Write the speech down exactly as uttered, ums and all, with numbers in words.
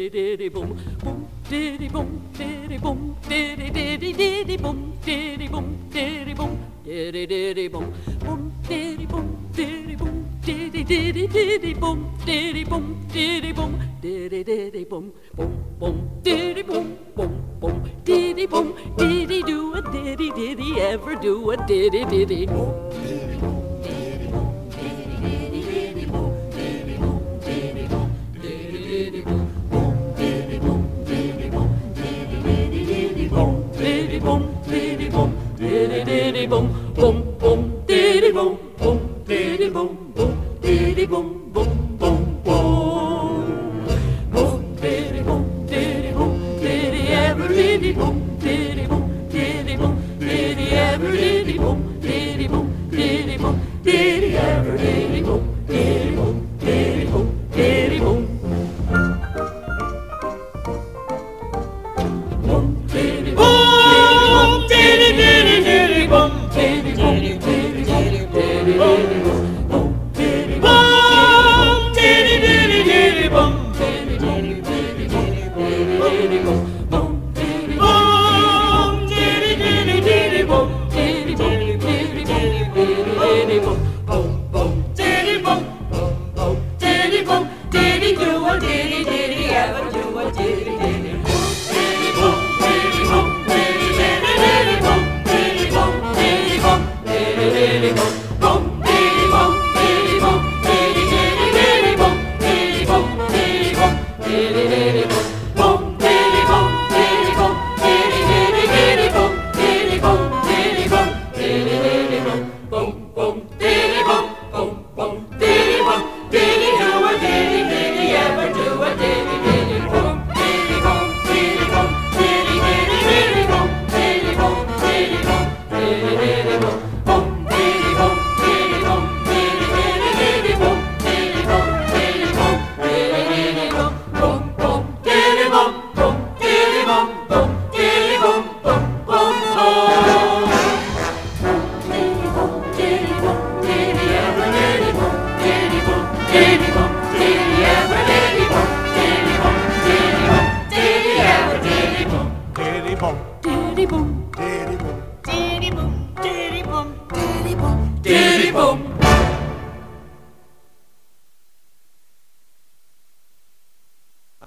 diddy diddy boom, boom diddy boom, diddy boom, diddy diddy diddy boom, diddy boom, diddy boom, diddy diddy boom, boom diddy boom, diddy boom, diddy diddy diddy boom, diddy boom, diddy boom, diddy diddy boom, boom boom diddy boom, boom boom diddy boom, diddy do a diddy diddy ever do a diddy diddy boom. Boom, boom, boom, diddy boom, boom, diddy boom, boom, diddy boom, boom, boom, boom, boom, diddy boom, diddy boom, diddy ever diddy boom, diddy boom, diddy boom, diddy ever diddy boom, diddy boom, diddy boom, diddy ever diddy boom, diddy boom, diddy boom, diddy boom, boom, diddy boom, diddy diddy diddy boom. Diddy boom, diddy diddy diddy boom, boom diddy boom, diddy diddy diddy boom, diddy diddy diddy diddy boom, boom diddy boom, diddy diddy diddy boom, diddy diddy diddy diddy boom, boom boom diddy boom, boom boom diddy boom, diddy do a diddy diddy ever do a diddy diddy boom, diddy boom, diddy boom, diddy diddy diddy boom, diddy boom, diddy boom. Diddy boom, boom, diddy boom, diddy boom, diddy diddy diddy boom, diddy boom, diddy boom, diddy diddy boom, boom, diddy boom, diddy boom, diddy diddy diddy boom, diddy boom, diddy boom, diddy diddy boom, boom, boom, diddy boom, boom, boom, diddy boom, diddy do a diddy diddy ever do a diddy diddy boom, diddy boom, diddy boom, diddy diddy diddy boom, diddy boom, diddy boom, diddy diddy boom. Diddy boom, diddy boom, diddy boom, diddy boom, diddy boom, diddy boom.